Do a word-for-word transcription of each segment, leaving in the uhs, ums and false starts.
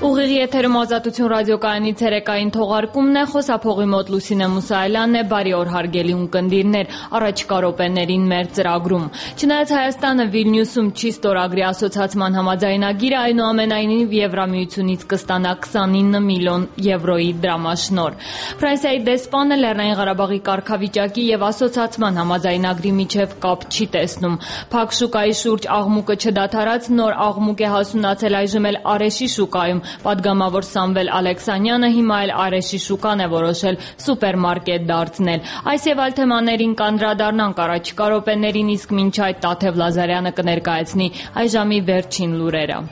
Ուղիղ եթերում Ազատություն ռադիոկայանի ցերեկային թողարկումն է, խոսափողի մոտ Լուսինե Մուսայելյանն է, բարի օր հարգելի ունկնդիրներ, առաջիկա րոպեներին մեր ծրագրում։ Չնայած Հայաստանը Վիլնյուսում չի ստորագրի ասոցիացման համաձայնագիրը, այնուամենայնիվ Եվրամիությունից կստանա քսանինը միլիոն եվրոյի դրամաշնոր։ Ֆրանսիայի դեսպանը Լեռնային Ղարաբաղի կարգավիճակի եւ ասոցիացման համաձայնագրի միջև կապ չի տեսնում։ Փակ շուկայի շուրջ աղմուկը չդադարած նոր աղմուկ է հասունացել այժմ էլ Արեշի շուկայում։ Պատգամավոր Սամվել Ալեքսանյանը հիմա էլ Արեշի շուկան է որոշել սուպերմարկետ դարձնել։ Այս եւ այլ թեմաներին կանդրադառնանք առաջիկա րոպեներին, իսկ մինչ այդ Տաթև Լազարյանը կներկայացնի այժմի վերջին լուրերը։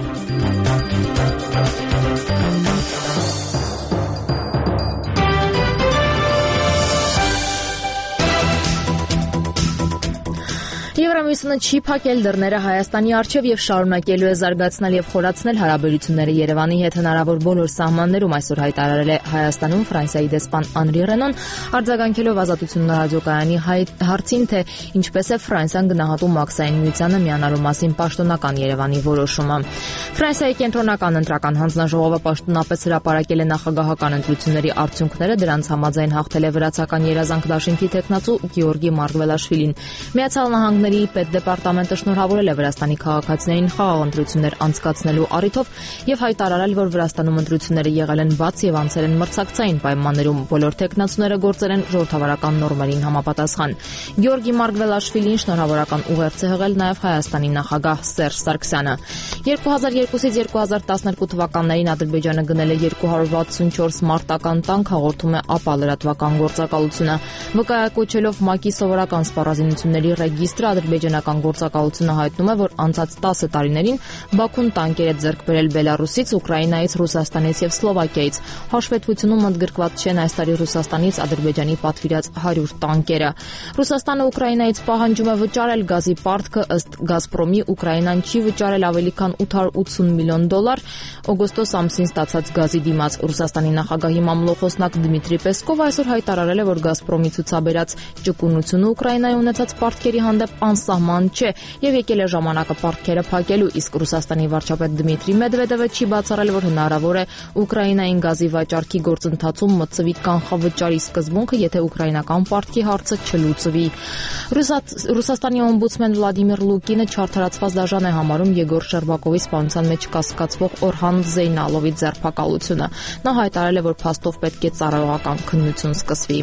Եվրամիությունը չի փակել դռները Հայաստանի առջև եւ շարունակելու է զարգացնել եւ խորացնել հարաբերությունները Երևանի հետ հնարավոր բոլոր սահմաններում, այսօր հայտարարել է Հայաստանում Ֆրանսիայի դեսպան Անրի Ռենոն, արձագանքելով Ազատություն ռադիոկայանի հարցին, թե ինչպես է Ֆրանսիան գնահատում Մաքսային միությանը միանալու մասին պաշտոնական Երևանի որոշումը։ Ֆրանսիայի կենտրոնական ընտրական հանձնաժողովը պաշտոնապես հրապարակել է նախագահական ընտրությունների արդյունքները, դրանց համաձայն հաղթել է վրացական երազանք դաշինքի տեխնացու Գեորգի Մարգվելաշվիլին։ Միացյալ Նահանգների պետդեպարտամենտը շնորհավորել է Վրաստանի քաղաքացիներին խաղաղ ընտրություններ անցկացնելու առիթով եւ հայտարարել, որ Վրաստանում ընտրությունները եղել են բաց եւ անցել են մրցակցային պայմաններում, բոլոր տեխնացուները գործել են ժողովրդավարական նորմերին համապատասխան։ Գեորգի Մարգվելաշվիլին շնորհավորական ուղերձ է հղել նաեւ Հայաստանի նախագահ Սերժ Սարգսյանը։ երկու հազար երկուսից երկու հազար տասներկու թվականներին Ադրբեջանը գնել է երկու հարյուր վաթսունչորս մարտական տանկ, հաղորդում է ԱՊԱ լրատվական գործակալությունը։ Վկայակոչելով ՄԱԿ-ի սովորական սպառազինությունների ռեգիստրը, ադրբեջանական գործակալությունը հայտնում է, որ անցած տասը տարիներին Բաքուն տանկեր է ձեռք բերել Բելարուսից, Ուկրաինայից, Ռուսաստանից եւ Սլովակիայից։ Հաշվետվությունում ընդգրկված չեն այս տարի Ռուսաստանից Ադրբեջանի պատվիրած հարյուր տանկերը։ Ռուսաստանը Ուկրաինայից պահանջում է վճարել գազի պարտքը, ըստ Գազպրոմի Ուկրաինան չի վճարել ավելի քան ութ հարյուր ութսուն միլիոն դոլար օգոստոս ամսին ստացած գազի դիմաց։ Ռուսաստանի նախագահի մամլոխոսնակ Դմիտրի Պեսկովը այսօր հայտարարել է, որ Գազպրոմի ցուցաբերած ճկունությունը Ուկրաինայի ունեցած պարտքերի հանդեպ անսահման չէ եւ եկել է ժամանակը պարտքերը փակելու, իսկ Ռուսաստանի վարչապետ Դմիտրի Մեդվեդևը չի բացառել, որ հնարավոր է Ուկրաինային գազի վաճառքի գործընթացում մտցվի կանխավճարի սկզբունքը, եթե ուկրաինական պարտքի հարցը չլուծվի։ Ռուսաստանի օմբուդսմեն Վլադիմիր Լուկինը չարդարացված դաժան է համարում Եգոր Շերբակովի սպանության մեջ կասկածվող Օրհան Զեյնալովի ձերբակալությունը։ Նա հայտարարել է, որ փաստով պետք է ծառայողական քննություն սկսվի։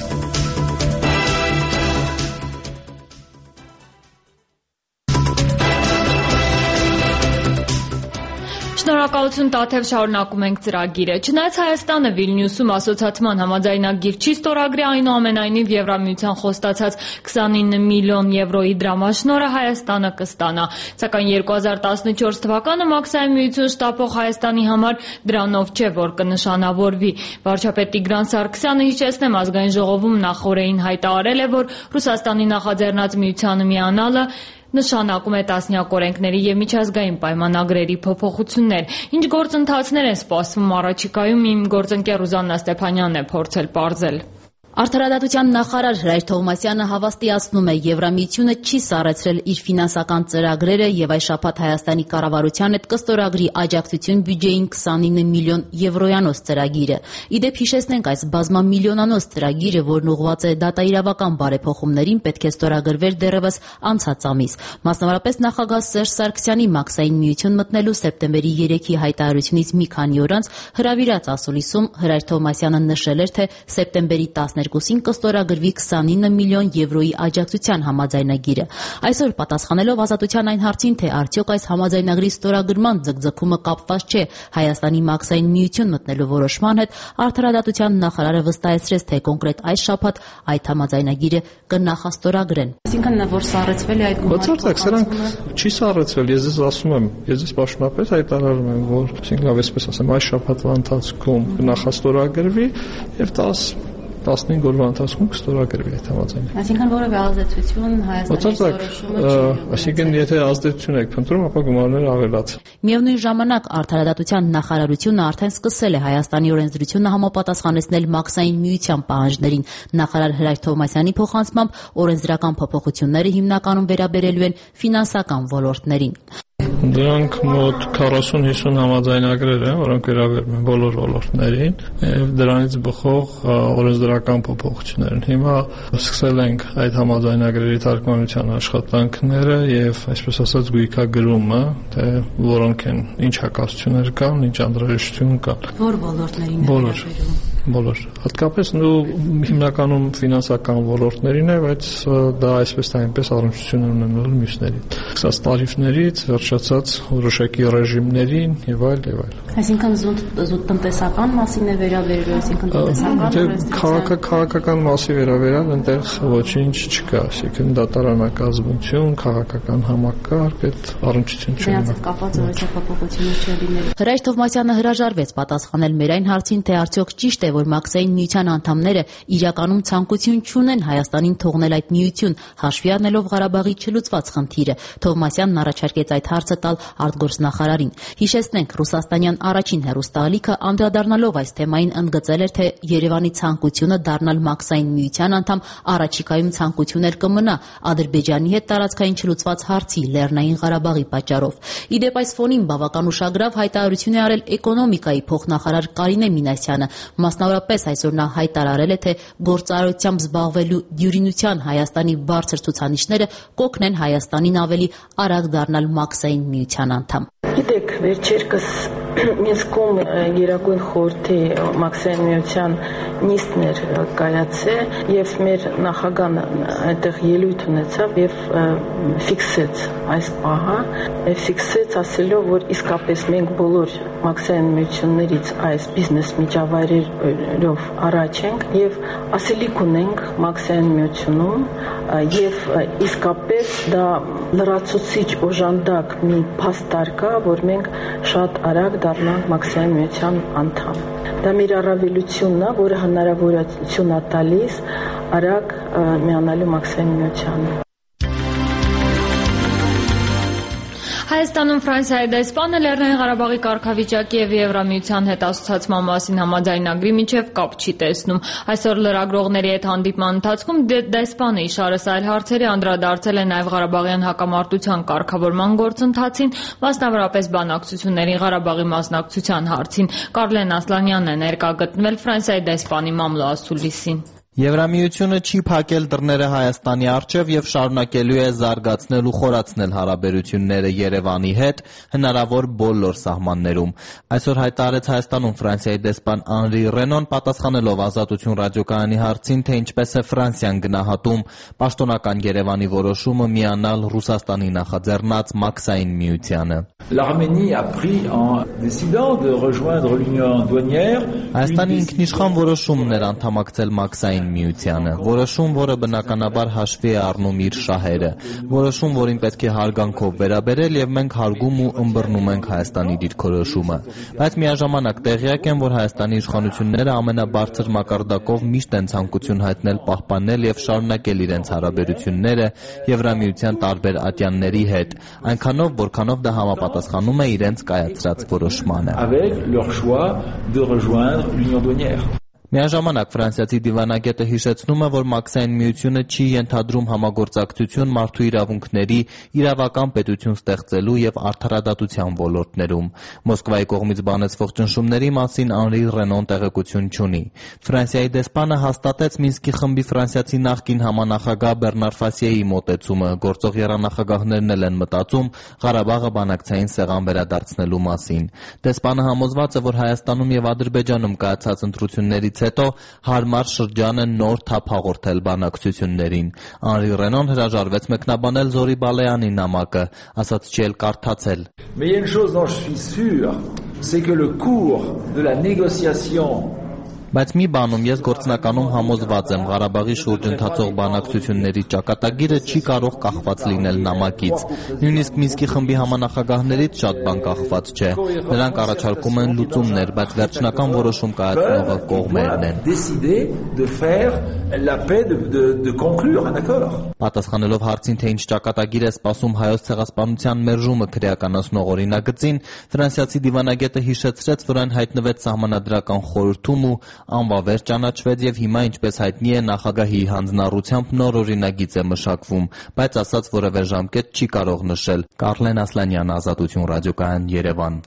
Շնորհակալություն Տաթև, շարունակում ենք ծրագիրը։ Չնայած Հայաստանը Վիլնյուսում ասոցիացման համաձայնագիր չի ստորագրի, այնուամենայնիվ Եվրամիության խոստացած քսանինը միլիոն եվրոյի դրամաշնորհը Հայաստանը կստանա։ Սակայն երկու հազար տասնչորս թվականը Մաքսային միություն շտապող Հայաստանի համար դրանով չէ, որ կնշանավորվի։ Վարչապետ Տիգրան Սարգսյանը, հիշեցնեմ, ազգային ժողովում նախօրեին հայտարարել է, որ Ռուսաստանի նախաձեռնած միությանը միանալը նշանակում է տասնյակ օրենքների եւ միջազգային պայմանագրերի փոփոխություններ։ Ինչ գործընթացներ են սպասվում առաջիկայում, իմ գործընկեր Ռուզաննա Ստեփանյանն է փորձել պարզել։ Արդարադատության նախարար Հրայր Թովմասյանը հավաստիացնում է, Եվրամիությունը չի սառեցրել իր ֆինանսական ծրագրերը եւ այս շաբաթ Հայաստանի կառավարության հետ կստորագրի աջակցություն բյուջեին քսանինը միլիոն եվրոյանոց ծրագիրը։ Իդեպ հիշեցնենք, այս բազմամիլիոնանոց ծրագիրը, որն ուղղված է դատաիրավական բարեփոխումներին, պետք է ստորագրվեր դեռևս անցած ամիս։ Մասնավորապես նախագահ Սերժ Սարգսյանի Մաքսային միություն մտնելու սեպտեմբերի երեքի հայտարարությունից մի քանի օր անց հրավիրած ասուլիսում Հրայր Թովմասյանը նշել էր, թե սեպտեմբերի տասներկուսին կստորագրվի քսանինը միլիոն եվրոյի աջակցության համաձայնագիրը։ Այսօր պատասխանելով Ազատության այն հարցին, թե արդյոք այս համաձայնագրի ստորագրման ձգձգումը կապված չէ Հայաստանի Մաքսային միություն մտնելու որոշման հետ, Արդարադատության նախարարը վստահեցրեց, թե կոնկրետ այս շաբաթ այդ համաձայնագիրը կնախաստորագրեն։ Այսինքն որ սառեցվել է այդ Բացարձակ սրանք չի սառեցվել, ես ձեզ ասում եմ, ես ձեզ պաշտոնապես հայտարարում եմ, որ այսինքն այսպես ասեմ, այս շաբաթվա ընթացքում կնախաստորագրվի եւ տասնհինգ օրվա ընթացքում կստորագրվի այդ համաձայնագիրը։ Այսինքն որևէ ազդեցություն Հայաստանի որոշումը չի։ Այսինքն եթե ազդեցություն եք փնտրում, ապա գումարները ավելաց։ Միևնույն ժամանակ Արդարադատության նախարարությունը արդեն սկսել է Հայաստանի օրենսդրությունը համապատասխանեցնել Մաքսային միության պահանջներին։ Նախարար Հրայր Թովմասյանի փոխանցմամբ օրենսդրական փոփոխությունները հիմնականում վերաբերելու են ֆինանսական ոլորտներին։ Դրանք մոտ քառասուն-հիսուն համաձայնագրեր են, որոնք վերաբերում են բոլոր ոլորտներին, եւ դրանից բխող օրենսդրական փոփոխություններ են։ Հիմա սկսել ենք այդ համաձայնագրերի թարգմանության աշխատանքները եւ այսպես ասած գույքագրումը, թե որոնք են, ինչ հակասություններ կան, ինչ անհրաժեշտություն կան։ Որ ոլորտներին է վերաբերում։ Բոլոր, հատկապես նու հիմնականում ֆինանսական ոլորտներին է, բայց դա այսպես թե այնպես առնչություն ունենալու մյուսներին։ Սկսած տարիֆներից, վերջացած որոշակի ռեժիմներին եւ այլ եւ այլ։ Այսինքն զուտ զուտ տնտեսական մասին է վերաբերվում, այսինքն տնտեսական քաղաքական մասի վերաբերյալ այնտեղ ոչինչ չկա, այսինքն դատարանակազմություն, քաղաքական համակարգ, այդ առնչություն չունի։ Դրանց հետ կապված որոշակի փոփոխություններ չլինելու։ Հրայր Թովմասյանը հրաժարվեց պատասխանել մեր այն հարցին, թե արդյոք ճիշտ է, որ Մաքսային միության անդամները իրականում ցանկություն չունեն Հայաստանին թողնել այդ միություն, հաշվի առնելով Ղարաբաղի չլուծված խնդիրը։ Թովմասյանն առաջարկեց այդ հարցը տալ արտգործնախարարին։ Հիշեցնենք, ռուսաստանյան առաջին հեռուստաալիքը անդրադառնալով այս թեմային ընդգծել էր, թե Երևանի ցանկությունը դառնալ Մաքսային միության անդամ առաջիկայում ցանկություն էր կմնա Ադրբեջանի հետ տարածքային չլուծված հարցի Լեռնային Ղարաբաղի պատճառով։ Իդեպ այս ֆոնին բավական ուշագրավ հայտարարություն է արել էկոնոմիկայի փոխնախարար Կարինե Մինասյանը։ Մասնավորապես այսօր նա հայտարարել է, թե գործարարությամբ զբաղվելու դյուրինության Հայաստանի բարձր ցուցանիշները կօգնեն Հայաստանին ավելի արագ դառնալ Մաքսային միության անդամ։ Գիտեք, վերջերս Մինսկում Գերագույն խորհրդի Մաքսային միության նիստն էր կայացել եւ մեր նախագահն այնտեղ ելույթ ունեցավ եւ ֆիքսեց այս պահը, ֆիքսեց ասելով, որ իսկապես մենք բոլոր Մաքսային միություններից այս բիզնես միջավայրերով առաջ ենք եւ ասելիք ունենք Մաքսային միությունում եւ իսկապես դա լրացուցիչ օժանդակ մի փաստար կա, որ մենք շատ արագ դառնանք Մաքսային միության անդամ։ Դա մեր առավելությունն է, որը հնարավորություն է տալիս արագ միանալու Մաքսային միությանը։ Հայաստանում Ֆրանսիայի դեսպանը Լեռնային Ղարաբաղի կարգավիճակի եւ Եվրամիության հետ ասոցիացման մասին համաձայնագրի միջև կապ չի տեսնում։ Այսօր լրագրողների հետ հանդիպման ընթացքում դեսպանը իշարս այլ հարցերի անդրադարձել է նաեւ Ղարաբաղյան հակամարտության կարգավորման գործընթացին, մասնավորապես բանակցությունների Ղարաբաղի մասնակցության հարցին։ Կարլեն Ասլանյանն է ներկա գտնվել Ֆրանսիայի դեսպանի մամլո ասուլիսին։ Եվրամիությունը չի փակել դռները Հայաստանի առջև եւ շարունակելու է զարգացնել ու խորացնել հարաբերությունները Երևանի հետ հնարավոր բոլոր սահմաններում։ Այսօր հայտարարեց Հայաստանում Ֆրանսիայի դեսպան Անրի Ռենոն, պատասխանելով Ազատություն ռադիոկայանի հարցին, թե ինչպես է Ֆրանսիան գնահատում պաշտոնական Երևանի որոշումը միանալ Ռուսաստանի նախաձեռնած Մաքսային միությանը։ L'Arménie a pris en décidant de rejoindre l'Union douanière. Հայաստանի ինքնիշխան որոշումն էր անդամակցել Մաքսային միությանը, որոշում, որը բնականաբար հաշվի է առնում իր շահերը, որոշում, որին պետք է հարգանքով վերաբերել եւ մենք հարգում ու ըմբռնում ենք Հայաստանի դիրքորոշումը։ Բայց միաժամանակ տեղյակ եմ, որ Հայաստանի իշխանությունները ամենաբարձր մակարդակով միշտ են ցանկություն հայտնել պահպանել եւ շարունակել իրենց հարաբերությունները Եվրամիության տարբեր ատյանների հետ, այնքանով, որքանով դա համապատասխանում է իրենց կայացրած որոշմանը։ Avec leur choix de rejoindre l'Union douanière. Միաժամանակ ֆրանսիացի դիվանագետը հիշեցնում է, որ Մաքսային միությունը չի ենթադրում համագործակցություն մարդու իրավունքների իրավական պետություն ստեղծելու եւ արդարադատության ոլորտներում։ Մոսկվայի կողմից բանեցվող ճնշումների մասին Անրի Ռենոն տեղեկություն չունի։ Ֆրանսիայի դեսպանը հաստատեց Մինսկի խմբի ֆրանսիացի նախկին համանախագահ Բեռնար Ֆասիեի մոտեցումը, գործող եռանախագահներն էլ են մտածում Ղարաբաղը բանակցային սեղան վերադարձնելու մասին։ Դեսպանը համոզված է, որ Հայաստանում եւ Ադրբեջանում կայացած ընտրություններից հետո հարմար շրջան է նոր թափ հաղորդել բանակցություններին։ Անրի Ռենոն հրաժարվեց մեկնաբանել Զորի Բալեյանի նամակը, ասաց չի էլ կարդացել։ Mais il y a une chose dont je suis sûr, c'est que le cours de la négociation Բայց մի բանում ես գործնականում համոզված եմ, Ղարաբաղի շուրջ ընթացող բանակցությունների ճակատագիրը չի կարող կախված լինել նամակից։ Նույնիսկ Մինսկի խմբի համանախագահներից շատ բան կախված չէ։ Նրանք առաջարկում են լուծումներ, բայց վերջնական որոշում կայացնողը կողմերն են։ Պատասխանելով հարցին, թե ինչ ճակատագիր է սպասում Հայոց ցեղասպանության մերժումը քրեականացնող օրինագծին, ֆրանսիացի դիվանագետը հիշեցրեց, որ այն հայտնվեց Սահմանադրական խորհրդում ու Անվավեր ճանաչվեց եւ հիմա, ինչպես հայտնի է, նախագահի հանձնառությամբ նոր օրինագիծ է մշակվում, բայց ասած որևէ ժամկետ չի կարող նշել։ Կարլեն Ասլանյան, Ազատություն ռադիոկայան, Երևան։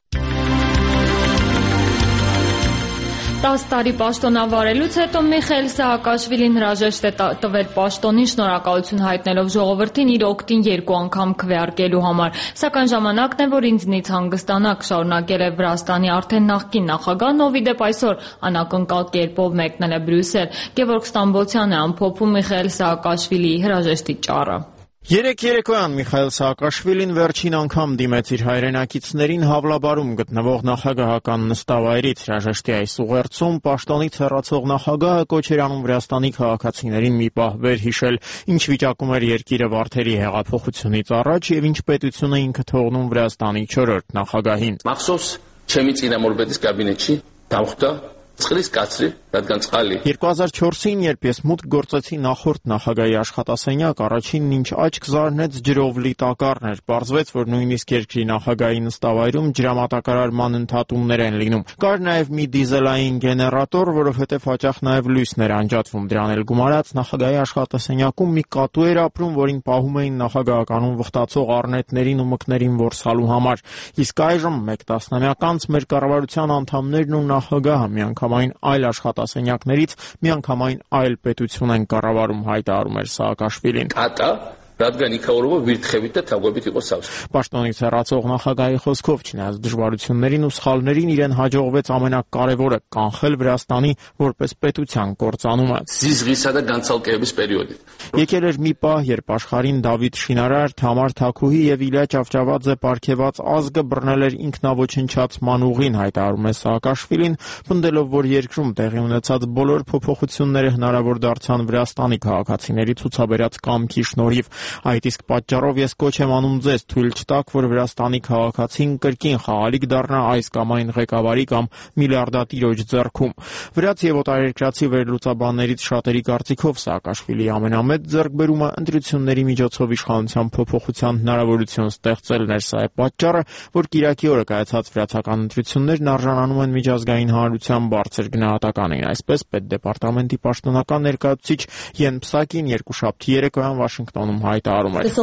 տասը տարի պաշտոնավարելուց հետո Միխայիլ Սահակաշվիլին հրաժեշտ է տվել պաշտոնին, շնորհակալություն հայտնելով ժողովրդին իր օգտին երկու անգամ քվեարկելու համար, սակայն ժամանակն է, որ ինձնից հանգստանաք, շարունակել է Վրաստանի արդեն նախկին նախագահն, ով ի դեպ այսօր անակնկալ կերպով մեկնել է Բրյուսել։ Գևորգ Ստամբոլցյանը ամփոփում Միխայիլ Սահակաշվիլիի հրաժեշտի ճառը։ Երեք երեկոյան Միխայիլ Սահակաշվիլին վերջին անգամ դիմեց իր հայրենակիցներին Հավլաբարում գտնվող նախագահական նստավայրից։ Հրաժեշտի այս ուղերձում պաշտոնից հեռացող նախագահը կոչ էր անում Վրաստանի քաղաքացիներին մի պահ վեր հիշել, ինչ վիճակում էր երկիրը Վարդերի հեղափոխությունից առաջ եւ ինչ պետություն է ինքը թողնում Վրաստանի չորրորդ նախագահին։ Մախսոս չեմի ծինամորբետից կաբինետի դամուխտա Ցխլիս կացրի, ռադկան ցխալի։ երկու հազար չորսին, երբ ես մուտք գործեցի նախորդ նախագահի աշխատասենյակ, առաջինն ինչ աչք զարնեց ջրով լի տակառն էր։ Պարզվեց, որ նույնիսկ երկրի նախագահի նստավայրում ջրամատակարարման ընդհատումներ են լինում։ Կար նաև մի դիզելային գեներատոր, որովհետև հաճախ նաև լույսն էր անջատվում։ Դրան էլ գումարած նախագահի աշխատասենյակում մի կատու էր ապրում, որին պահում էին նախագահականում վխտացող առնետներին ու մկներին որսալու համար։ Իսկ այժմ մեկ տասնամյակ անց մեր կառավարության անդամներն ու նախագահը միանգամայն այլ աշխատասենյակներից միանգամայն այլ պետություն են կառավարում, հայտարարում էր Սահակաշվիլին։ Կատա Ռադգան Իքավորովը վիրթխևիտը թագուբիտ իոսავს։ Պաշտոնից հեռացող նախագահի խոսքով, չնայած դժվարություններին ու սխալներին, իրեն հաջողվեց ամենակարևորը՝ կանխել Վրաստանի որպես պետության կործանումը։ Զիզղիսադա գանցալկեების պերիոդի։ Եկել էր մի պահ, երբ աշխարհին Դավիթ Շինարար, Թամար Թաքուհի եւ Իլյա Ճավճավաձե պարգեւած ազգը բռնել էր ինքնաոչնչացման ուղին, հայտարարում է Սահակաշվիլին, պնդելով, որ երկրում տեղի ունեցած բոլոր փոփոխությունները հնարավոր դարձան Վրաստանի քաղաքացիների ցուցաբերած կամքի շնորհիվ։ Այդ իսկ պատճառով ես կոչ եմ անում ձեզ թույլ չտաք, որ Վրաստանի քաղաքացին կրկին խաղալիք դառնա այս կամ այն ղեկավարի կամ միլիարդատիրոջ ձեռքում։ Վրաց եւ օտարերկրացի վերլուծաբաններից շատերի կարծիքով Սահակաշվիլիի ամենամեծ ձեռքբերումը ընտրությունների միջոցով իշխանության փոփոխության հնարավորություն ստեղծելն էր։ Սա է պատճառը, որ կիրակի օրը կայացած վրացական ընտրություններն արժանանում են միջազգային հանրության բարձր գնահատականին։ Այսպես պետդեպարտամենտի պաշտոնական ներկայացուցիչ Յեն Պսակին երկուշաբթի երեկոյան Վաշինգտոնում հայտարարում էր.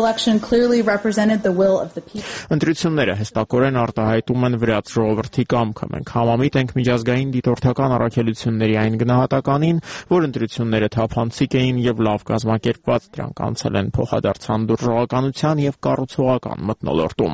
Ընտրությունները հստակորեն արտահայտում են վրաց ժողովրդի կամքը։ Մենք համամիտ ենք միջազգային դիտորդական առաքելությունների այն գնահատականին, որ ընտրությունները թափանցիկ էին եւ լավ կազմակերպված, դրանք անցել են փոխադարձան դուրժողականության եւ կառուցողական մթնոլորտում։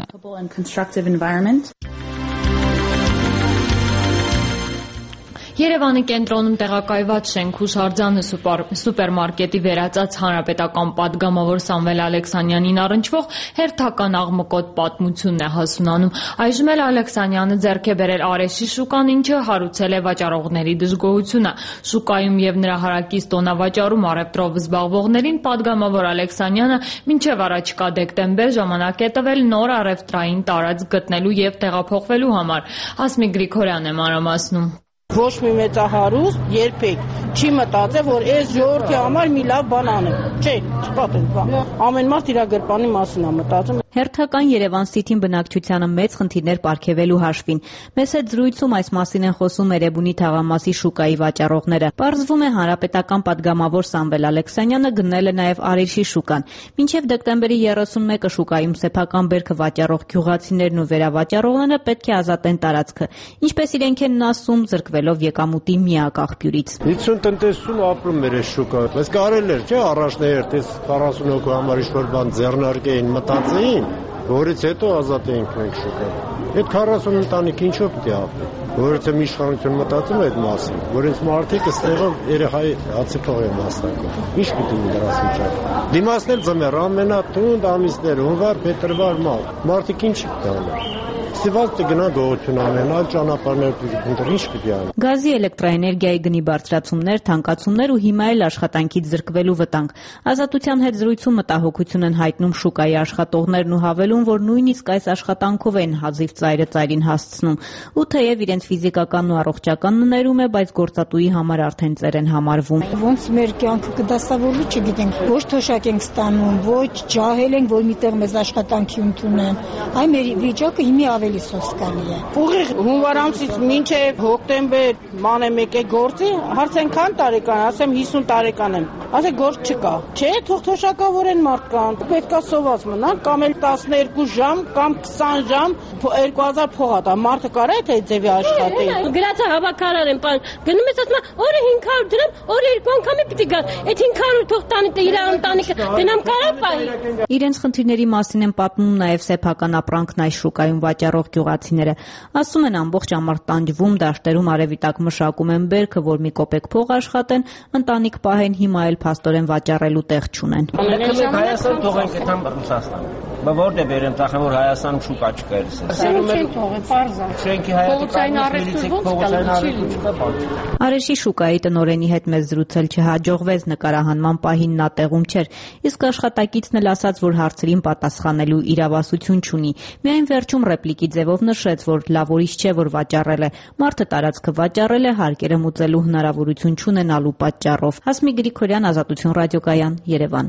Երևանի կենտրոնում տեղակայված շենք հուշարձանը սուպերմարկետի վերածած հանրապետական պատգամավոր Սամվել Ալեքսանյանին առնչվող հերթական աղմկոտ պատմությունն է հասունանում։ Այժմ էլ Ալեքսանյանը ձեռք է բերել Արեշի շուկան, ինչը հարուցել է վաճառողների դժգոհությունը։ Շուկայում եւ նրա հարակից տոնավաճառում առևտրով զբաղվողներին պատգամավոր Ալեքսանյանը մինչեւ առաջիկա դեկտեմբեր ժամանակ է տվել նոր առևտրային տարածք գտնելու եւ տեղափոխվելու համար։ Հասմիկ Գրիգորյանն է մանրամասնում։ Ոչ մի մեծահարուստ երբեք չի մտածել, որ այս ժողովրդի համար մի լավ բան անեմ։ Չէ, չպատել բան։ Ամեն մարդ իր գրպանի մասին է մտածում։ Հերթական Երևան Սիթին բնակչությանը մեծ խնդիրներ պարգևելու հաշվին։ Մեծ հետ զրույցում այս մասին են խոսում Էրեբունի թաղամասի շուկայի վաճառողները։ Պարզվում է հանրապետական պատգամավոր Սամվել Ալեքսանյանը գնել է նաև Արեշի շուկան։ Մինչև դեկտեմբերի երեսունմեկը շուկայում սեփական բերքը վաճառող գյուղացիներն ու վերավաճառողները պետք է ազատեն տարածքը։ Ինչպես իրենք են ասում, զրկվելով եկամուտի միակ աղբյուրից։ Հիսուն տնտեսություն ապրում էր այս շուկա։ Այս կարել էր, չէ՞, առաջներ դες քառասուն հոգու համար ինչ-որ բան ձեռնարկեին, մտածեին, որից հետո ազատ էինք մենք շուկա։ Այդ քառասուն ընտանիք ինչով պիտի ապրի։ Որից եմ իշխանություն մտածում այդ մասին, որ ինձ մարդիկ ըստեղով երեխայի հացիփող են մասնակցում։ Ինչ պիտի դրանց վիճակը։ Դիմացնել ձմեռ ամենաթունդ ամիսներ, հունվար, փետրվար, մարտ։ Մարդիկ ինչ կտան։ Սիվալտը գնա գողություն անեն, այլ ճանապարհներ դուրս ինչ պիտի անեն։ Գազի էլեկտրաէներգիայի գնի բարձրացումներ, թանկացումներ ու հիմա էլ աշխատանքից զրկվելու վտանգ։ Ազատության հետ զրույցում մտահոգություն են հայտնում շուկայի աշխատողներն ու հավելում, որ նույնիսկ այս աշխատանքով են հազիվ ծայրը ծայրին հասցնում։ Ու թեև իրենց ֆիզիկական ու առողջականն ներում է, բայց գործատուի համար արդեն ծեր են համարվում։ Ոնց մեր կյանքը կդասավորվի, չգիտենք, ոչ թոշակ ենք ստանում, ոչ ջահել ենք, որ միտեղ մեզ աշխատանքի ընդունեն։ Այ մեր վիճակը հիմի ավելի գալիս հոսքալի է։ Ուղիղ հունվար ամսից մինչև հոկտեմբեր մանե մեկ է գործի, հարց ենքան տարեկան, ասեմ հիսուն տարեկան եմ, ասե գործ չկա։ Չէ, թող թոշակավորեն մարդկան, պետքա սոված մնան, կամ էլ տասներկու ժամ, կամ քսան ժամ, երկու հազար փող ատա, մարդը կարա թե ձևի աշխատի։ Գրածա հավաքարար եմ, պան, գնում ես ասում, օրը հինգ հարյուր դրամ, օրը երկու անգամ է պիտի գալ, այդ հինգ հարյուր թող տանի իր ընտանիքը, դնամ կարա պայի։ Իրենց խնդիրների մասին են պատմում նաև սեփական ապրանքն այս շուկայում վաճառող գյուղացիները։ Ասում են ամբողջ ամառ տանջվում, դաշտերում արևիտակ մշակում են բերքը, որ մի կոպեկ փող աշխատեն, ընտանիք պահեն, հիմա էլ փաստորեն վաճառելու տեղ չունեն։ Հայաստան թողենք այդքան Ռուսաստան։ Բա որտե բերեմ ծախեմ որ Հայաստանում շուկա չկա էս։ Ասում թողը պարզա։ Շենքի հայատիկային առևտուրից փողոցային առևտուր չկա բան։ Արեշի շուկայի տնօրենի հետ մեզ զրուցել չհաջողվեց, նկարահանման պահին նա տեղում չէր, իսկ աշխատակիցն էլ ասաց, որ հարցերին պատասխանելու իրավասություն չունի։ Միայն վերջում ռեպլիկի ձևով նշեց, որ լավորից չէ, որ վաճառել է։ Մարդը տարածքը վաճառել է հարկերը մուծելու հնարավորություն չունենալու պատճառով։ Հասմիկ Գրիգորյան, Ազատություն ռադիոկայան, Երևան։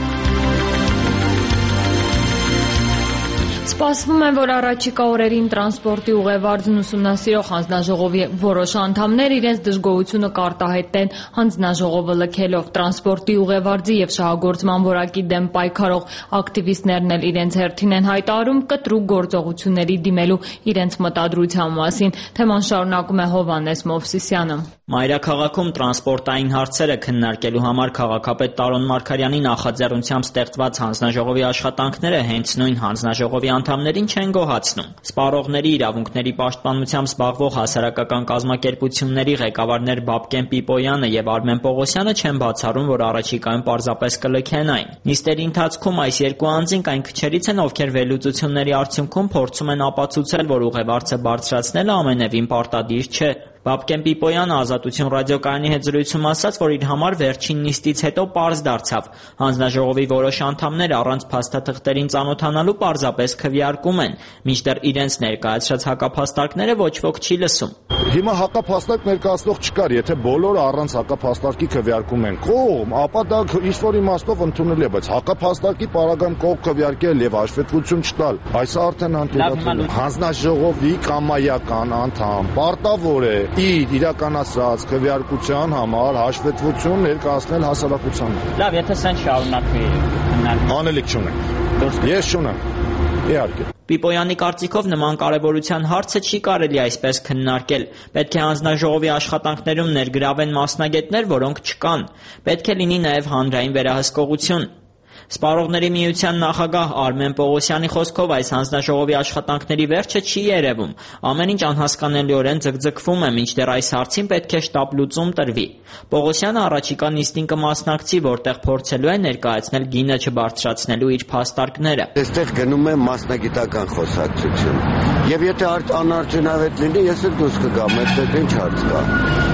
Սպասվում է, որ առաջիկա օրերին տրանսպորտի ուղևարձն ուսումնասիրող հանձնաժողովի որոշ անդամներ իրենց դժգոհությունը կարտահայտեն հանձնաժողովը լքելով։ Տրանսպորտի ուղևարձի եւ շահագործման որակի դեմ պայքարող ակտիվիստներն էլ իրենց հերթին են հայտարարում կտրուկ գործողությունների դիմելու իրենց մտադրության մասին։ Թեման շարունակում է Հովհաննես Մովսիսյանը։ Մայրաքաղաքում տրանսպորտային հարցերը քննարկելու համար քաղաքապետ Տարոն Մարգարյանի նախաձեռնությամբ ստեղծված հանձնաժողովի աշխատանքները հենց նույն հանձնաժողովի անդամներին չեն գոհացնում։ Սպառողների իրավունքների պաշտպանությամբ զբաղվող հասարակական կազմակերպությունների ղեկավարներ Բաբկեն Պիպոյանը եւ Արմեն Պողոսյանը չեն բացառում, որ առաջիկայում պարզապես կլքեն այն։ Նիստերի ընթացքում այս երկու անձինք այն քչերից են, ովքեր վերլուծությունների արդյունքում փորձում են ապացուցել, որ ուղևարձը բարձրացնելը ամենևին պարտադիր չէ։ Բաբկեն Պիպոյանը Ազատություն ռադիոկայանի հետ զրույցում ասաց, որ իր համար վերջին նիստից հետո պարզ դարձավ։ Հանձնաժողովի որոշ անդամներ առանց փաստաթղթերին ծանոթանալու պարզապես քվեարկում են, մինչդեռ իրենց ներկայացրած հակափաստարկները ոչ ոք չի լսում։ Հիմա հակափաստարկ ներկայացնող չկար, եթե բոլորը առանց հակափաստարկի քվեարկում են կողմ, ապա դա ինչ-որ իմաստով ընդունել է, բայց հակափաստարկի պարագայում կողմ քվեարկել եւ հաշվետվություն չտալ, այս արդեն անտեսել է։ Հանձնաժողովի կամայական անդամ պարտավոր է իր իրականացած քվեարկության համար հաշվետվություն ներկայացնել հասարակությանը։ Լավ, եթե սեն շարունակվի անելիք չունենք։ Ես չունեմ։ Իհարկե։ Պիպոյանի կարծիքով նման կարևորության հարցը չի կարելի այսպես քննարկել։ Պետք է հանձնաժողովի աշխատանքներում ներգրավեն մասնագետներ, որոնք չկան։ Պետք է լինի նաև հանրային վերահսկողություն։ Սպառողների միության նախագահ Արմեն Պողոսյանի խոսքով այս հանձնաժողովի աշխատանքների վերջը չի երևում։ Ամեն ինչ անհասկանալիորեն ձգձգվում է, մինչդեռ այս հարցին պետք է շտապ լուծում տրվի։ Պողոսյանը առաջիկա նիստին կմասնակցի, որտեղ փորձելու է ներկայացնել գինը չբարձրացնելու իր փաստարկները։ Այստեղ գնում է մասնագիտական խոսակցություն։ Եվ եթե անարդյունավետ լինի, ես էլ դուրս կգամ, այդտեղ ինչ հարց կա։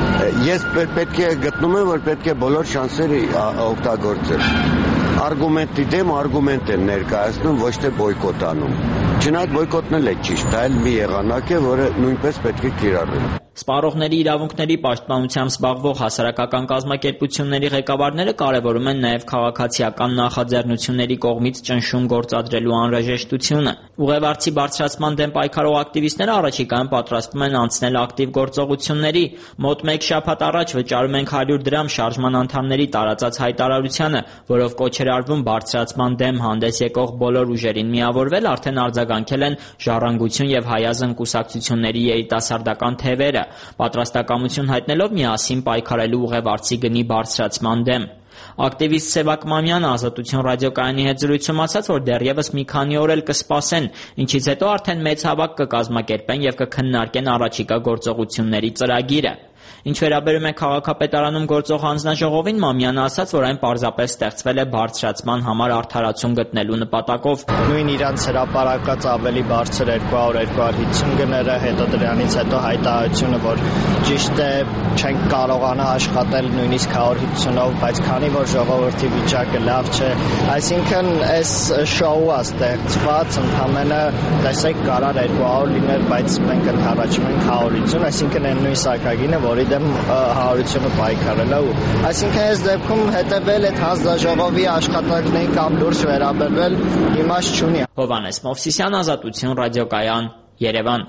Ես պետք է գտնում եմ, որ պետք է բոլոր շանսերը օգտագործել։ Արգումենտի դեմ արգումենտ են ներկայացնում, ոչ թե բոյկոտ անում։ Չնայած բոյկոտն էլ է ճիշտ, դա էլ մի եղանակ է, որը նույնպես պետք է կիրառել։ Սպառողների իրավունքների պաշտպանությամբ զբաղվող հասարակական կազմակերպությունների ղեկավարները կարևորում են նաև քաղաքացիական նախաձեռնությունների կողմից ճնշում գործադրելու անհրաժեշտությունը։ Ուղևարձի բարձրացման դեմ պայքարող ակտիվիստները առաջիկայում պատրաստվում են անցնել ակտիվ գործողությունների։ Մոտ մեկ շաբաթ առաջ վճարում ենք հարյուր դրամ շարժման անդամների տարածած հայտարարությանը, որով կոչ էր արվում բարձրացման դեմ հանդես եկող բոլոր ուժերին միավորվել, արդեն արձագանքել են Ժառանգություն եւ Հայազն կուսակցությունների երիտասարդական թևերը, պատրաստակամություն հայտնելով միասին պայքարելու ուղևարձի գնի բարձրացման դեմ։ Ակտիվիստ Սևակ Մամյանը Ազատություն ռադիոկայանի հետ զրույցում ասաց, որ դեռևս մի քանի օր էլ կսպասեն, ինչից հետո արդեն մեծ հավաք կկազմակերպեն եւ կքննարկեն առաջիկա գործողությունների ծրագիրը։ Ինչ վերաբերում է քաղաքապետարանում գործող հանձնաժողովին, Մամյանը ասաց, որ այն պարզապես ստեղծվել է բարձրացման համար արդարացում գտնելու նպատակով։ Նույն իրանց հրապարակած ավելի բարձր երկու հարյուր երկու հարյուր հինգ գները, հետո դրանից հետո հայտարարությունը, որ ճիշտ է չենք կարողանա աշխատել նույնիսկ հարյուր հինգով, բայց քանի որ ժողովրդի վիճակը լավ չէ, այսինքն այս շոու է ստեղծված, ընդհանրապես տեսեք կարար երկու հարյուր լինել, բայց մենք ընդառաջում ենք հարյուր հինգ, այսինքն այն նույն սակագինը, որի դեմ հարությունը պայքարել է ու այսինքն այս դեպքում հետևել այդ հանձնաժողովի աշխատանքներին կամ լուրջ վերաբերվել իմաստ չունի։ Հովհաննես Մովսիսյան, Ազատություն ռադիոկայան, Երևան։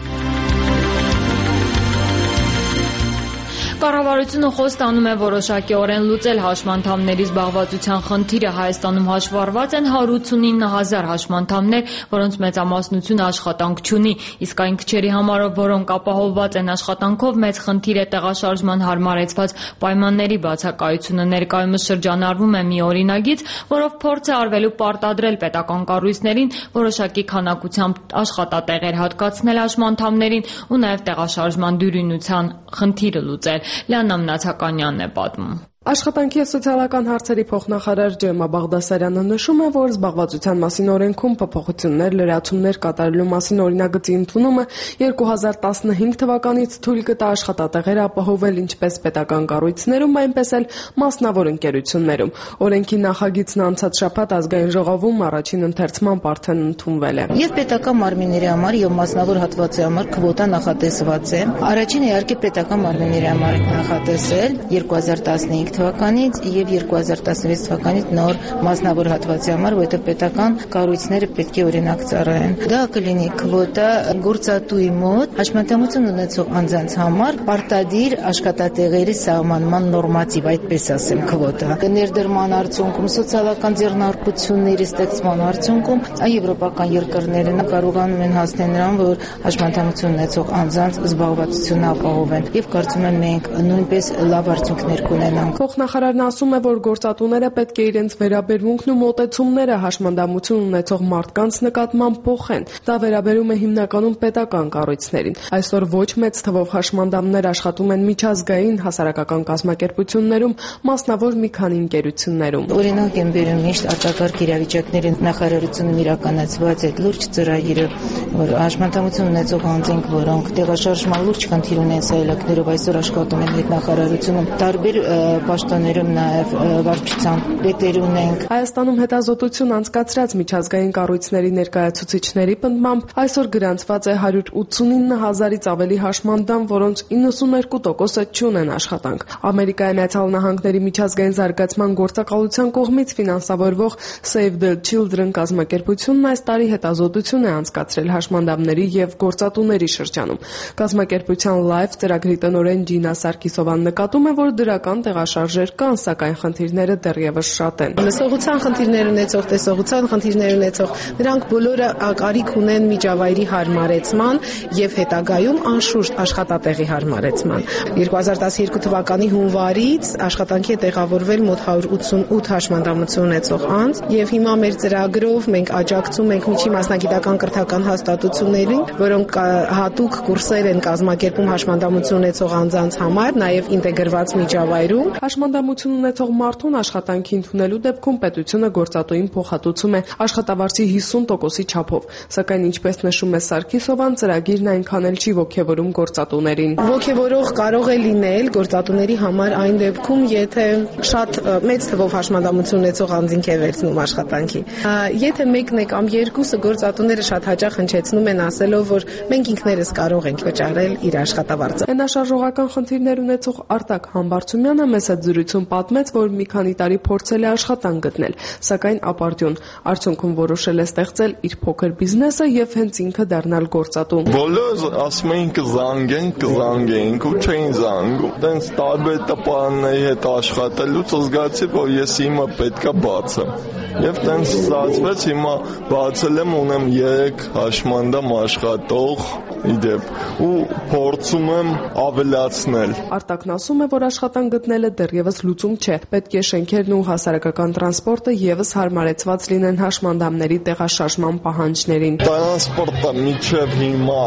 Կառավարությունը խոստանում է որոշակիորեն լուծել հաշմանդամների զբաղվածության խնդիրը։ Հայաստանում հաշվառված են հարյուր ութսունինը հազար հաշմանդամներ, որոնց մեծամասնությունը աշխատանք չունի, իսկ այն քչերի համար, որոնք ապահովված են աշխատանքով, մեծ խնդիր է տեղաշարժման հարմարեցված պայմանների բացակայությունը։ Ներկայումս շրջանառվում է մի օրինագիծ, որով փորձ է արվելու պարտադրել պետական կառույցներին որոշակի քանակությամբ աշխատատեղեր հատկացնել հաշմանդամներին ու նաև տեղաշարժման դյուրինության խնդիրը լուծել։ Լիաննա Մնացականյանն է պատմում։ Աշխատանքի և սոցիալական հարցերի փոխնախարար Ջեմա Բաղդասարյանը նշում է, որ զբաղվածության մասին օրենքում փոփոխություններ, լրացումներ կատարելու մասին օրինագծի ընդունումը երկու հազար տասնհինգ թվականից թույլ կտա աշխատատեղեր ապահովել ինչպես պետական կառույցներում, այնպես էլ մասնավոր ընկերություններում։ Օրենքի նախագիծն անցած շաբաթ ազգային ժողովում առաջին ընթերցմամբ արդեն ընդունվել է։ Եվ պետական մարմինների համար եւ մասնավոր հատվածի համար քվոտա նախատեսված է։ Առաջինը իհարկե պետական մարմինների համար նախատեսել երկու հազար տասնհինգ թվականից եւ երկու հազար տասնվեց թվականից նոր մասնավոր հատվածի համար, որովհետեւ պետական կառույցները պետք է օրինակ ծառայեն։ Դա կլինի քվոտա գործատուի մոտ հաշմանդամություն ունեցող անձանց համար պարտադիր աշխատատեղերի սահմանման նորմատիվ, այդպես ասեմ, քվոտա։ Ներդրման արդյունքում սոցիալական ձեռնարկությունների ստեղծման արդյունքում եվրոպական երկրները կարողանում են հասնել նրան, որ հաշմանդամություն ունեցող անձանց զբաղվածությունը ապահովեն եւ կարծում եմ մենք նույնպես լավ արդյունքներ կունենանք։ Փոխնախարարն ասում է, որ գործատուները պետք է իրենց վերաբերմունքն ու մոտեցումները հաշմանդամություն ունեցող մարդկանց նկատմամբ փոխեն։ Դա վերաբերում է հիմնականում պետական կառույցներին։ Այսօր ոչ մեծ թվով հաշմանդամներ աշխատում են միջազգային հասարակական կազմակերպություններում, մասնավոր մի քանի ընկերություններում։ Օրինակ եմ բերում միշտ արտակարգ իրավիճակների նախարարությունում իրականացված այդ լուրջ ծրագիրը, որ հաշմանդամություն ունեցող անձինք, որոնք տեղաշարժման լուրջ խնդիր ունեն սայլակներով, այսօր աշխատում են այդ նախարարությունում տարբեր պաշտոններում նաև վարչության պետեր ունենք։ Հայաստանում հետազոտություն անցկացրած միջազգային կառույցների ներկայացուցիչների պնդմամբ այսօր գրանցված է հարյուր ութսունինը հազարից ավելի հաշմանդամ, որոնց իննսուններկու տոկոսը չունեն աշխատանք։ Ամերիկայի Միացյալ Նահանգների միջազգային զարգացման գործակալության կողմից ֆինանսավորվող Save the Children կազմակերպությունն այս տարի հետազոտություն է անցկացրել հաշմանդամների եւ գործատուների շրջանում։ Կազմակերպության Life ծրագրի տնօրեն Ջինա Սարգիսովան նկատում է, որ դրական տեղաշարժեր կան, սակայն խնդիրները դեռևս շատ են։ Լսողության խնդիրներ ունեցող, տեսողության խնդիրներ ունեցող, նրանք բոլորը կարիք ունեն միջավայրի հարմարեցման եւ հետագայում անշուշտ աշխատատեղի հարմարեցման։ երկու հազար տասնյոթ թվականի հունվարից աշխատանքի է տեղավորվել մոտ հարյուր ութսունութ հաշմանդամություն ունեցող անձ եւ հիմա մեր ծրագրով մենք աջակցում ենք միջի մասնագիտական կրթական հաստատություններին, որոնք հատուկ կուրսեր են կազմակերպում հաշմանդամություն ունեցող անձանց համար, նաեւ ինտեգրված միջավայրում։ Հաշմանդամություն ունեցող մարդուն աշխատանքի ընդունելու դեպքում պետությունը գործատուին փոխհատուցում է աշխատավարձի հիսուն տոկոսի չափով, սակայն ինչպես նշում է Սարգիսովան, ծրագիրն այնքան էլ չի ոգևորում գործատուներին։ Ոգևորող կարող է լինել գործատուների համար այն դեպքում, եթե շատ մեծ թվով հաշմանդամություն ունեցող անձինք է վերցնում աշխատանքի։ Եթե մեկն է կամ երկուսը գործատուները շատ հաճախ հնչեցնում են ասելով, որ մենք ինքներս կարող ենք վճարել իր աշխատավարձը։ Հենաշարժողական խնդիրներ ունեցող Արտակ Համբարձումյանը մեծ հետ զրույցում պատմեց, որ մի քանի տարի փորձել է աշխատանք գտնել, սակայն ապարդյուն։ Արդյունքում որոշել է ստեղծել իր փոքր բիզնեսը եւ հենց ինքը դառնալ գործատու։ Բոլորը ասում էին կզանգեն, կզանգեն, ու չէին զանգում։ Տենց տարբեր տպարանների հետ աշխատելուց զգացի, որ ես հիմա պետքա բացեմ։ Եվ տենց ստացվեց, հիմա բացել եմ, ունեմ երեք հաշմանդամ աշխատող իդեպ ու փորձում եմ ավելացնել։ Արտակն ասում է, որ աշխատանք գտնելը դեռևս լուծում չէ։ Պետք է շենքերն ու հասարակական տրանսպորտը եւս հարմարեցված լինեն հաշմանդամների տեղաշարժման պահանջներին։ Տրանսպորտը միջև հիմա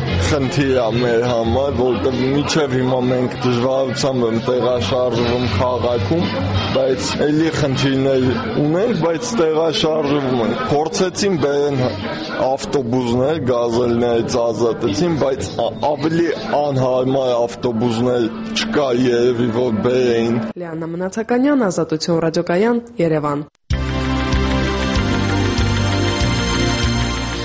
խնդիր է մեր համար, որտեղ միջև հիմա մենք դժվարությամբ եմ տեղաշարժվում քաղաքում, բայց էլի խնդիրներ ունենք, բայց տեղաշարժվում ենք։ Փորձեցին բերեն ավտոբուսներ, գազելներից ազատեցին, բայց ավելի անհարմար ավտոբուսներ չկա երևի, որ բերեին։ Լիաննա Մնացականյան, Ազատություն ռադիոկայան, Երևան։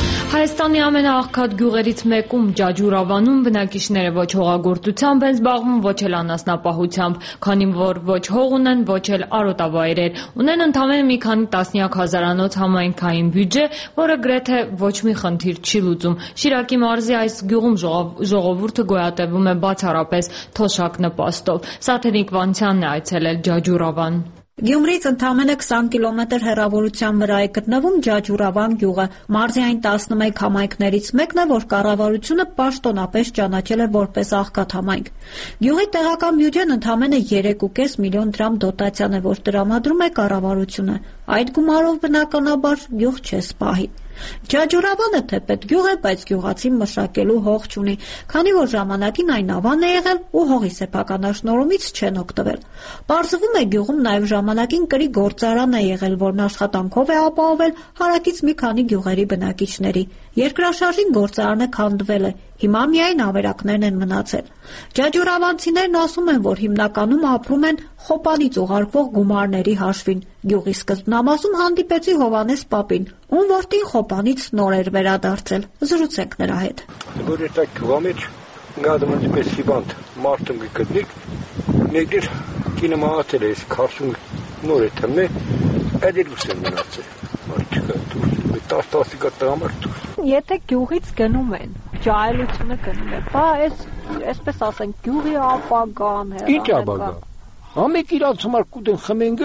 Հայաստանի ամենաաղքատ գյուղերից մեկում Ջաջուրավանում բնակիչները ոչ հողագործությամբ են զբաղվում, ոչ էլ անասնապահությամբ, քանի որ ոչ հող ունեն, ոչ էլ արոտավայրեր։ Ունեն ընդամենը մի քանի տասնյակ հազարանոց համայնքային բյուջե, որը գրեթե ոչ մի խնդիր չի լուծում։ Շիրակի մարզի այս գյուղում ժողովուրդը գոյատևում է բացառապես թոշակ նպաստով։ Սաթենիկ Վանցյանն է այցելել Ջաջուրավան։ Գյումրիից ընդամենը քսան կիլոմետր հեռավորության վրա է գտնվում Ջաջուրավան գյուղը։ Մարզի այն տասնմեկ համայնքներից մեկն է, որ կառավարությունը պաշտոնապես ճանաչել է որպես աղքատ համայնք։ Գյուղի տեղական բյուջեն ընդամենը երեք ու կես միլիոն դրամ դոտացիան է, որ տրամադրում է կառավարությունը։ Այդ գումարով բնականաբար գյուղ չէ սպահի։ Ջաջուրավանը թեպետ գյուղ է, բայց գյուղացին մշակելու հող չունի, քանի որ ժամանակին այն ավան է եղել ու հողի սեփականաշնորհումից չեն օգտվել։ Պարզվում է գյուղում նաև ժամանակին կրի գործարան է եղել, որն աշխատանքով է ապահովել հարակից մի քանի գյուղերի բնակիչների։ Երկրաշարժին գործարանը քանդվել է, հիմա միայն ավերակներն են մնացել։ Ջաջուրավանցիներն ասում են, որ հիմնականում ապրում են խոպանից ուղարկվող գումարների հաշվին։ Գյուղի սկզբնամասում հանդիպեցի Հովհաննես պապին, ում որդին խոպանից նոր էր վերադարձել։ Զրուցենք նրա հետ։ Որ այդ գյուղամիջ գադում են պես հիվանդ մարդը մի գտնիկ, ներդիր կինը մահացել է, քարսուն նոր է թմե, այդ էլ ուսեն մնացել։ Մարդիկը դուրս, տասը-տասը կտրամարդ դուրս։ Եթե գյուղից գնում են, ջահելությունը գնում է, բա այս այսպես ասենք գյուղի ապագան է։ Ինչ ապագա։ Ամեկ իրանց համար կուտեն խմենգը,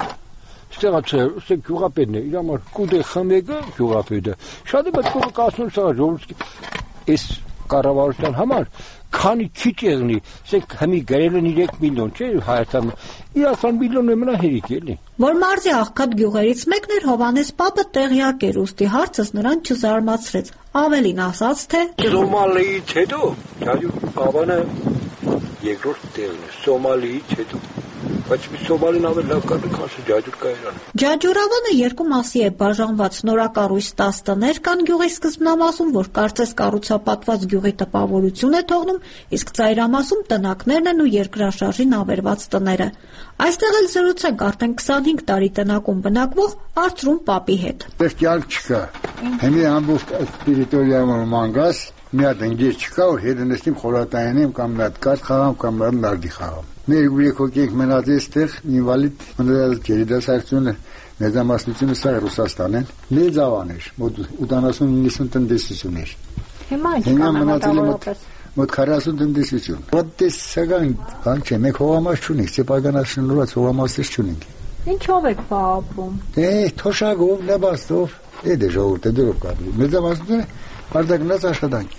ստեղա չէ, սե գյուղապետն է, իր համար կուտեն խմենգը գյուղապետը։ Շատ է պետք է կասնում սա ժողովրդի այս կառավարության համար քանի քիչ եղնի, ասենք հիմի գրել են երեք միլիոն, չէ՞ Հայաստանը։ Իրական միլիոնն է մնա հերիք էլի։ Որ մարզի աղքատ գյուղերից մեկն էր Հովհաննես պապը տեղյակ էր, ուստի հարցս նրան չզարմացրեց։ Ավելին ասաց, թե Սոմալիից հետո Ջաջուրավանը երկրորդ տեղն է, Սոմալիից հետո։ Բայց մի Սոմալին ավելի լավ կա, քան Ջաջուրկայրանը։ Ջաջուրավանը երկու մասի է բաժանված, նորակառույց տասը տներ կան գյուղի սկզբնամասում, որ կարծես կառուցապատված գյուղի տպավորություն է թողնում, իսկ ծայրամասում տնակներն են ու երկրաշարժին ավերված տները։ Այստեղ էլ զրուցենք արդեն քսանհինգ տարի տնակում բնակվող Արծրուն պապի հետ։ Պետք չկա։ Հիմի ամբողջ տերիտորիայում մանգաս մի հատ ընկեր չկա, որ հետ նստիմ խորհրդային կամ մի հատ կարգ խաղամ կամ մի հատ նարդի խաղամ։ Մեր գույքոք ենք մնաց այստեղ ինվալիդ մնալ երիտասարդությունը մեծամասնությունը սա Ռուսաստան են մեծ ավան էր մոտ ութանասուն նինսուն տնտեսություն էր հիմա ինչքան մնացել է մոտ քառասուն տնտեսություն ոտ տեսական բան չէ մեկ հողամաս չունենք սեփականաշնորհված հողամասեր չունենք ինչով եք ապրում դե թոշակով լաբաստով դե ժողովուրդը դուրս կապի մեծամասնությունը արդյունքնած աշխատանքի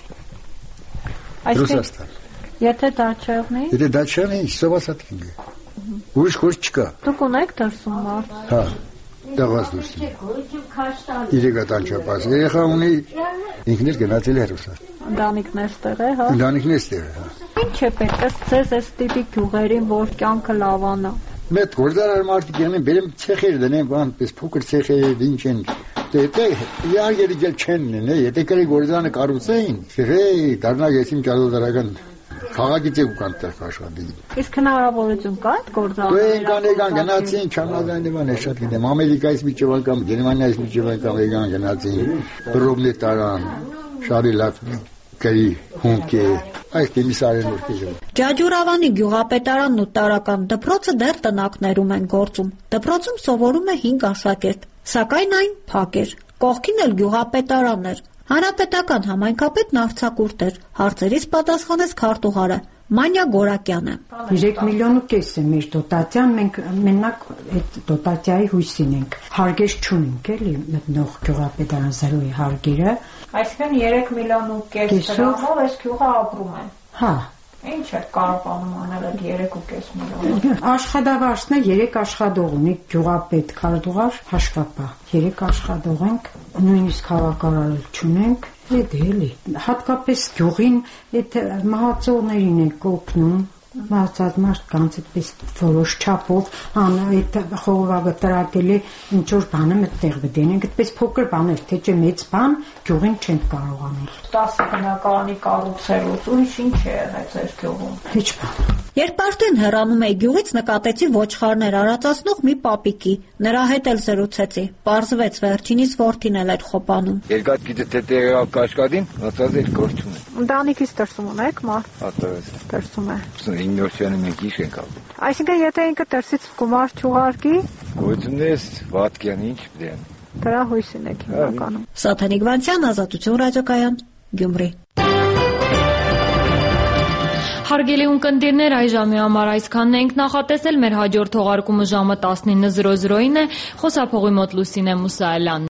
Ռուսաստան Եթե դա չեղնի Եթե դա չեղնի սովասատ կինգը Ուրիշ խորջ չկա Դուք ունեք դրսում մարդ Հա Դաղաց դուրսի Իրեգատան չապաս Երեխա ունի ինքներ գնացել է Ռուսաստան Ընտանիքներ ստեղ է հա Ընտանիքներ ստեղ է հա Ինչ է պետք է ձեզ այս տիպի գյուղերին որ կյանքը լավանա Մեծ գործարար մարդիկ եղնեն բերեմ ցեխեր դնեն բան պես փոքր ցեխեր ինչ են Դե իհարկե դել չեն նե եթե կրի գործանը կառուցեին չէ դառնա եսիմ ճարոդարական Խաղաղից ու կանտեղ աշխատի։ Իսկ հնարավորություն կա այդ գործարանը։ Դե կան եկան գնացին չանազանիվան է շատ գիտեմ Ամերիկայից միջև անգամ Գերմանիայից միջև անգամ եկան գնացին Ռոբլե տարան շարի լավ կերի հունկե այս դեմիսարեն որ կեժը Ջաջուրավանի գյուղապետարանն ու տարական դպրոցը դեռ տնակներում են գործում։ Դպրոցում սովորում է հինգ աշակերտ, սակայն այն փակ էր։ Կողքին էլ գյուղապետարանն էր։ Հանրապետական համայնքապետն արձակուրդ էր, հարցերից պատասխանեց քարտուղարը Մանյա Գորակյանը։ երեք միլիոն ու կես է մեր դոտացիան, մենք մենակ այդ դոտացիայի հույսին ենք։ Հարգեր չունենք էլի մտնող գյուղապետարան զրոյի հարգերը։ Այսինքն երեք միլիոն ու կես դրամով այս գյուղը ապրում է։ Հա։ Ինչ է կարողանում անել այդ երեք ու կես միլիոն։ Աշխատավարձն է երեք աշխատող ունի գյուղապետ քարտուղար հաշվապահ։ երեք աշխատող ենք, նույնիսկ հավաքարար չունենք։ Դե էլի հատկապես գյուղին այդ մահացողներին է կօգնում բացած մարդ կանց այդպես որոշ չափով ան այդ խողովակը տրակելի ինչ որ բանը մտեղ դենենք այդպես փոքր բաներ թե չէ մեծ բան գյուղին չեն կարող անել տասը բնակարանի կառուցելուց ուրիշ ինչ է եղել ձեր գյուղում Ինչ բան Երբ արդեն հեռանում էի գյուղից նկատեցի ոչխարներ արածացնող մի պապիկի նրա հետ էլ զրուցեցի պարզվեց վերջինիս որդին էլ էր խոպանում Երկաթ գիտե թե տեղը կաշկադին հացած էր գործում Ընտանիքից դրսում ունեք մարդ Հատորես դրսում է իննորցիանը մենք ինչ ենք ալու Այսինքն եթե ինքը դրսից գումար չուղարկի Գույցունես վատկյան ինչ դեն Դրա հույսին եք հիմնականում Սաթենիկ Վանցյան Ազատություն ռադիոկայան Գյումրի Հարգելի ունկնդիրներ, այժմի համար այսքանն ենք նախատեսել մեր հաջորդ թողարկումը ժամը տասնինը զրո զրոին է, խոսափողի մոտ Լուսինե Մուսայելյանն